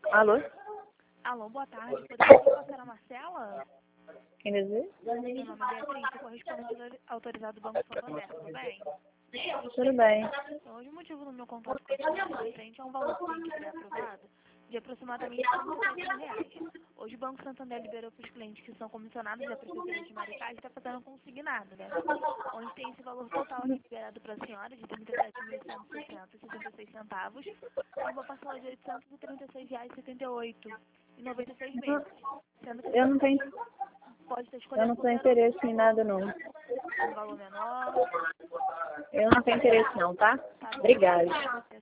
Alô? Alô, boa tarde. Poderia passar a Marcela? Quem deseja? Meu nome é Beatriz, sou correspondente autorizado do Banco Santander, tudo bem? Tudo bem. Então, hoje o motivo do meu contato com a frente é um valor sim que foi aprovado de aproximadamente R$ 37 mil. Hoje o Banco Santander liberou para os clientes que são comissionados da Prefeitura de Maricá e está fazendo consignado, né? Onde tem esse valor total aqui liberado para a senhora de R$ 37.160,76 e uma parcela de R$ 836,78 e 96 meses. Sendo que Eu não tenho, pode estar eu escolhendo não tenho interesse em nada, não. um valor menor. Eu não tenho interesse, não, tá? Tá bom. Obrigada.